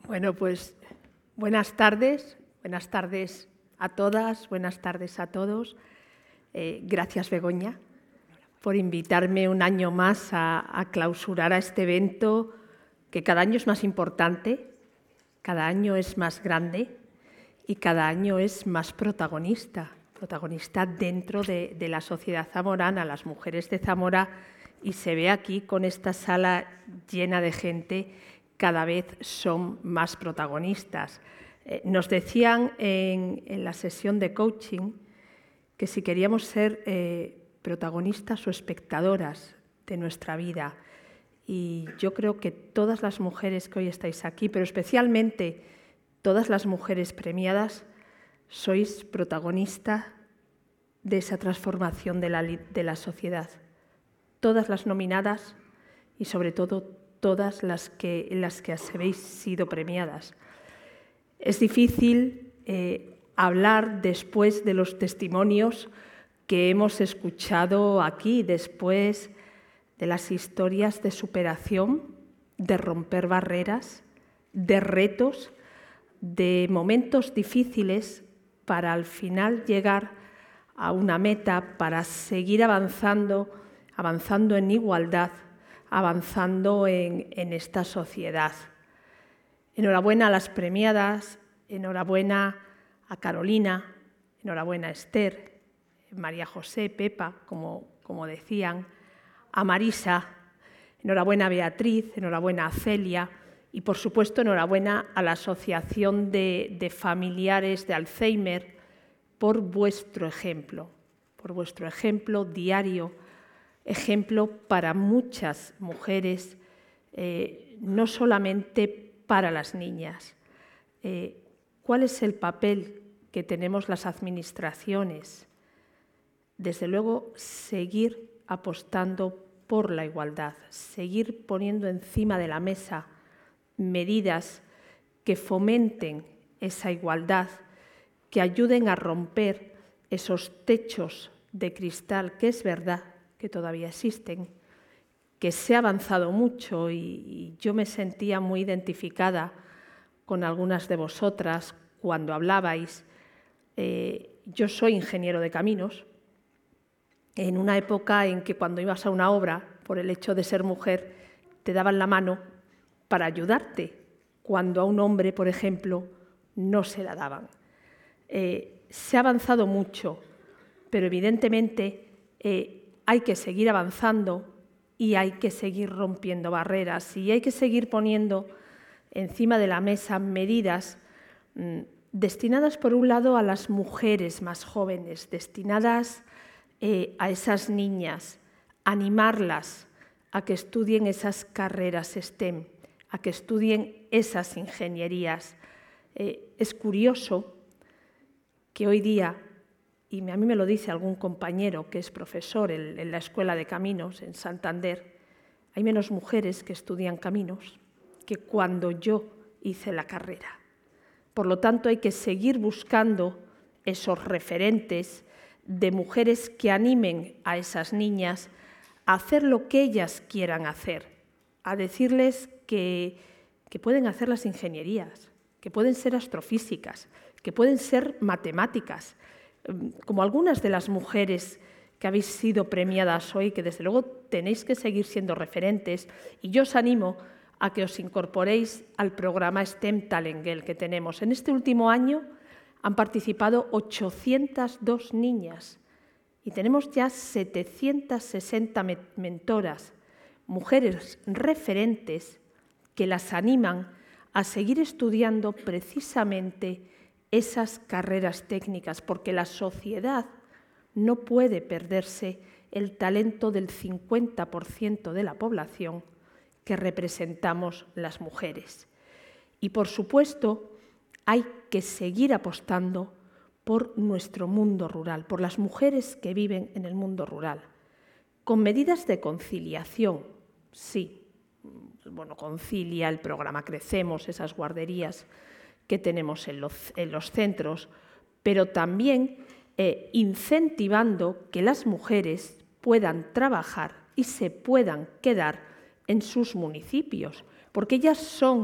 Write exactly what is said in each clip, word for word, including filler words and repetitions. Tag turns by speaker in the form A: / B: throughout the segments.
A: Bueno, pues buenas tardes, buenas tardes a todas, buenas tardes a todos. Eh, gracias, Begoña, por invitarme un año más a, a clausurar a este evento que cada año es más importante, cada año es más grande y cada año es más protagonista, protagonista dentro de, de la sociedad zamorana, las mujeres de Zamora, y se ve aquí con esta sala llena de gente, cada vez son más protagonistas. Eh, nos decían en, en la sesión de coaching que si queríamos ser eh, protagonistas o espectadoras de nuestra vida, y yo creo que todas las mujeres que hoy estáis aquí, pero especialmente todas las mujeres premiadas, sois protagonistas de esa transformación de la, de la sociedad. Todas las nominadas y sobre todo todas las que, las que habéis sido premiadas. Es difícil eh, hablar después de los testimonios que hemos escuchado aquí, después de las historias de superación, de romper barreras, de retos, de momentos difíciles para al final llegar a una meta, para seguir avanzando, avanzando en igualdad, avanzando en, en esta sociedad. Enhorabuena a las premiadas, enhorabuena a Carolina, enhorabuena a Esther, María José, Pepa, como, como decían, a Marisa, enhorabuena a Beatriz, enhorabuena a Celia y, por supuesto, enhorabuena a la Asociación de, de Familiares de Alzheimer por vuestro ejemplo, por vuestro ejemplo diario, ejemplo para muchas mujeres, eh, no solamente para las niñas. Eh, ¿Cuál es el papel que tenemos las administraciones? Desde luego, seguir apostando por la igualdad, seguir poniendo encima de la mesa medidas que fomenten esa igualdad, que ayuden a romper esos techos de cristal, que es verdad que todavía existen, que se ha avanzado mucho y, y yo me sentía muy identificada con algunas de vosotras cuando hablabais. Eh, yo soy ingeniero de caminos, en una época en que cuando ibas a una obra, por el hecho de ser mujer, te daban la mano para ayudarte, cuando a un hombre, por ejemplo, no se la daban. Eh, se ha avanzado mucho, pero evidentemente eh, hay que seguir avanzando y hay que seguir rompiendo barreras y hay que seguir poniendo encima de la mesa medidas mmm, destinadas, por un lado, a las mujeres más jóvenes, destinadas eh, a esas niñas, animarlas a que estudien esas carreras STEM, a que estudien esas ingenierías. Eh, es curioso que hoy día, y a mí me lo dice algún compañero que es profesor en, en la Escuela de Caminos en Santander, hay menos mujeres que estudian caminos que cuando yo hice la carrera. Por lo tanto, hay que seguir buscando esos referentes de mujeres que animen a esas niñas a hacer lo que ellas quieran hacer, a decirles que, que pueden hacer las ingenierías, que pueden ser astrofísicas, que pueden ser matemáticas, como algunas de las mujeres que habéis sido premiadas hoy, que desde luego tenéis que seguir siendo referentes, y yo os animo a que os incorporéis al programa STEM Talent Girl que tenemos. En este último año han participado ochocientas dos niñas y tenemos ya setecientas sesenta mentoras, mujeres referentes que las animan a seguir estudiando precisamente esas carreras técnicas, porque la sociedad no puede perderse el talento del cincuenta por ciento de la población que representamos las mujeres. Y, por supuesto, hay que seguir apostando por nuestro mundo rural, por las mujeres que viven en el mundo rural, con medidas de conciliación, sí. Bueno, concilia el programa Crecemos, esas guarderías que tenemos en los, en los centros, pero también eh, incentivando que las mujeres puedan trabajar y se puedan quedar en sus municipios, porque ellas son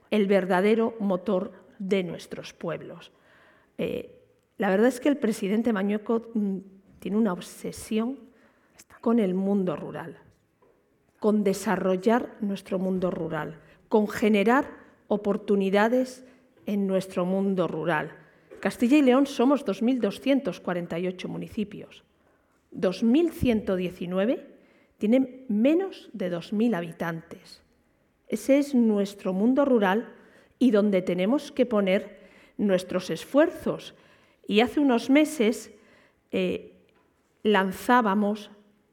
A: el verdadero motor de nuestros pueblos. Eh, la verdad es que el presidente Mañueco mm, tiene una obsesión con el mundo rural, con desarrollar nuestro mundo rural, con generar oportunidades en nuestro mundo rural. Castilla y León somos dos mil doscientos cuarenta y ocho municipios. dos mil ciento diecinueve tienen menos de dos mil habitantes. Ese es nuestro mundo rural y donde tenemos que poner nuestros esfuerzos. Y hace unos meses eh, lanzábamos,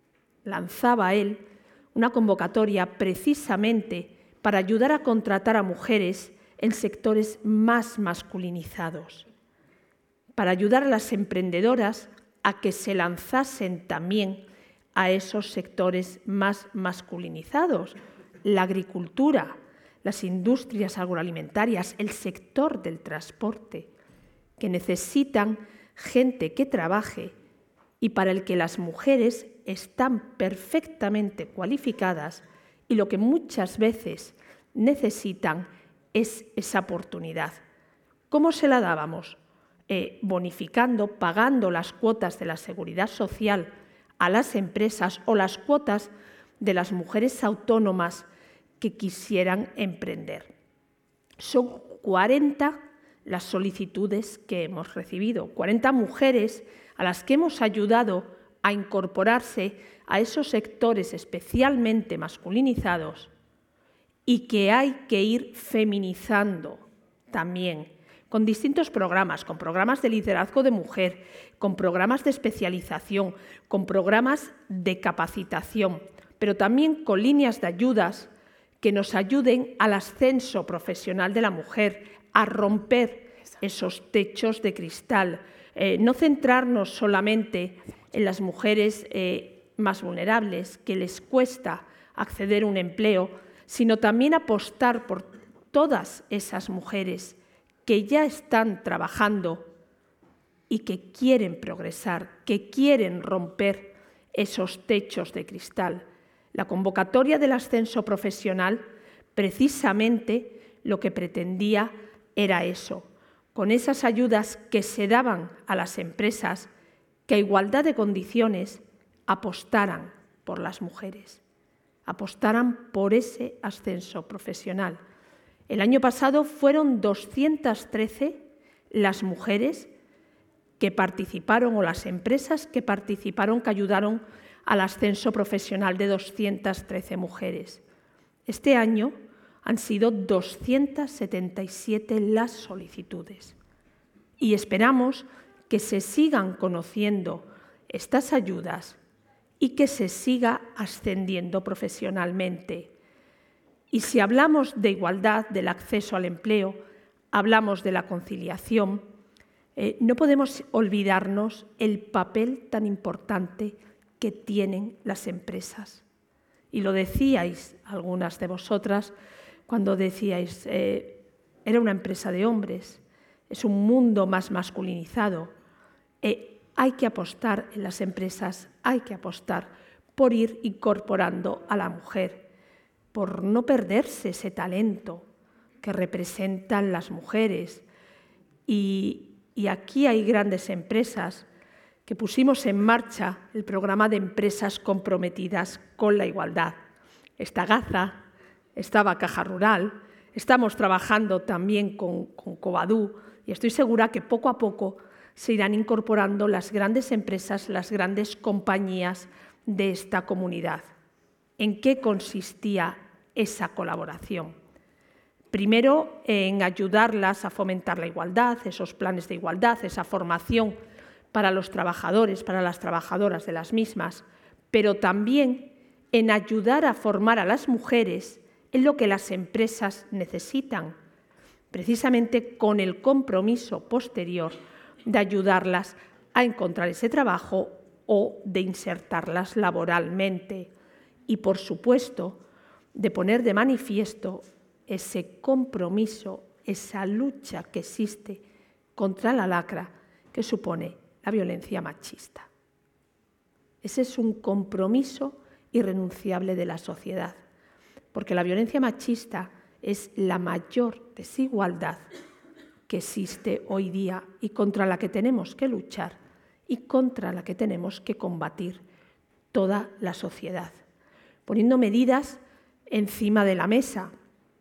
A: lanzaba él, una convocatoria precisamente para ayudar a contratar a mujeres en sectores más masculinizados, para ayudar a las emprendedoras a que se lanzasen también a esos sectores más masculinizados, la agricultura, las industrias agroalimentarias, el sector del transporte, que necesitan gente que trabaje y para el que las mujeres están perfectamente cualificadas y lo que muchas veces necesitan es esa oportunidad. ¿Cómo se la dábamos? Eh, bonificando, pagando las cuotas de la Seguridad Social a las empresas o las cuotas de las mujeres autónomas que quisieran emprender. Son cuarenta las solicitudes que hemos recibido, cuarenta mujeres a las que hemos ayudado a incorporarse a esos sectores especialmente masculinizados y que hay que ir feminizando también, con distintos programas, con programas de liderazgo de mujer, con programas de especialización, con programas de capacitación, pero también con líneas de ayudas que nos ayuden al ascenso profesional de la mujer, a romper esos techos de cristal, eh, no centrarnos solamente en las mujeres eh, más vulnerables, que les cuesta acceder a un empleo, sino también apostar por todas esas mujeres que ya están trabajando y que quieren progresar, que quieren romper esos techos de cristal. La convocatoria del ascenso profesional, precisamente lo que pretendía era eso, con esas ayudas que se daban a las empresas, que a igualdad de condiciones apostaran por las mujeres, apostaran por ese ascenso profesional. El año pasado fueron doscientas trece las mujeres que participaron o las empresas que participaron, que ayudaron al ascenso profesional de doscientas trece mujeres. Este año han sido doscientas setenta y siete las solicitudes y esperamos que se sigan conociendo estas ayudas y que se siga ascendiendo profesionalmente. Y si hablamos de igualdad del acceso al empleo, hablamos de la conciliación, eh, no podemos olvidarnos el papel tan importante que tienen las empresas. Y lo decíais algunas de vosotras cuando decíais, eh, era una empresa de hombres, es un mundo más masculinizado. Eh, hay que apostar en las empresas, hay que apostar por ir incorporando a la mujer, por no perderse ese talento que representan las mujeres. Y, y aquí hay grandes empresas que pusimos en marcha el programa de empresas comprometidas con la igualdad. Está Gaza, estaba Caja Rural, estamos trabajando también con, con Covadú y estoy segura que poco a poco se irán incorporando las grandes empresas, las grandes compañías de esta comunidad. ¿En qué consistía esa colaboración? Primero, en ayudarlas a fomentar la igualdad, esos planes de igualdad, esa formación para los trabajadores, para las trabajadoras de las mismas, pero también en ayudar a formar a las mujeres en lo que las empresas necesitan, precisamente con el compromiso posterior de ayudarlas a encontrar ese trabajo o de insertarlas laboralmente. Y, por supuesto, de poner de manifiesto ese compromiso, esa lucha que existe contra la lacra que supone la violencia machista. Ese es un compromiso irrenunciable de la sociedad, porque la violencia machista es la mayor desigualdad que existe hoy día y contra la que tenemos que luchar y contra la que tenemos que combatir toda la sociedad, poniendo medidas encima de la mesa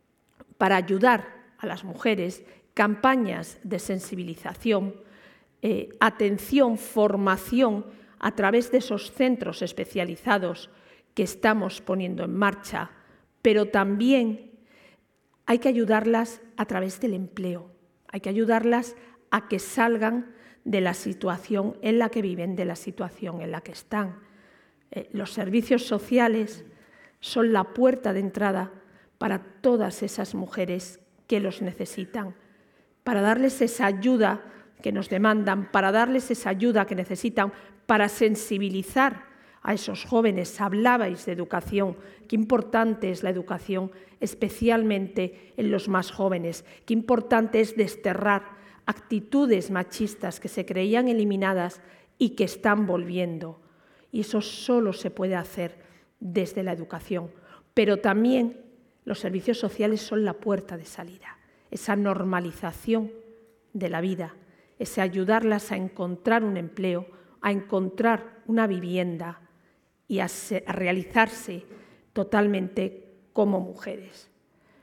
A: para ayudar a las mujeres, campañas de sensibilización, eh, atención, formación a través de esos centros especializados que estamos poniendo en marcha, pero también hay que ayudarlas a través del empleo, hay que ayudarlas a que salgan de la situación en la que viven, de la situación en la que están. Eh, los servicios sociales son la puerta de entrada para todas esas mujeres que los necesitan, para darles esa ayuda que nos demandan, para darles esa ayuda que necesitan, para sensibilizar a esos jóvenes. Hablabais de educación, qué importante es la educación, especialmente en los más jóvenes, qué importante es desterrar actitudes machistas que se creían eliminadas y que están volviendo. Y eso solo se puede hacer desde la educación, pero también los servicios sociales son la puerta de salida, esa normalización de la vida, ese ayudarlas a encontrar un empleo, a encontrar una vivienda y a, se, a realizarse totalmente como mujeres.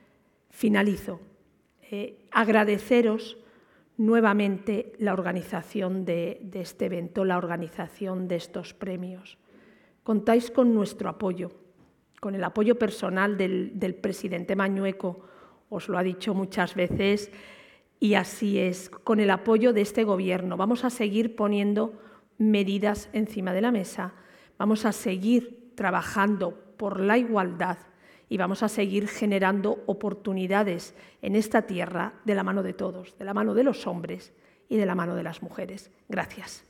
A: Finalizo. Eh, agradeceros nuevamente la organización de, de este evento, la organización de estos premios. Contáis con nuestro apoyo, con el apoyo personal del, del presidente Mañueco, os lo ha dicho muchas veces, y así es, con el apoyo de este Gobierno. Vamos a seguir poniendo medidas encima de la mesa, vamos a seguir trabajando por la igualdad y vamos a seguir generando oportunidades en esta tierra de la mano de todos, de la mano de los hombres y de la mano de las mujeres. Gracias.